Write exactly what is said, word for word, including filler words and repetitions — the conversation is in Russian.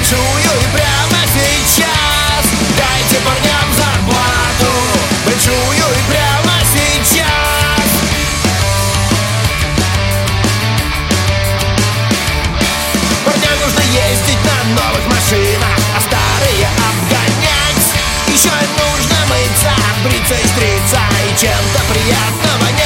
большую и прямо сейчас. Дайте парням зарплату большую и прямо сейчас. Парням нужно ездить на новых машинах, а старые обгонять. Еще им нужно мыться, бриться и стриться, и чем-то приятно вонять.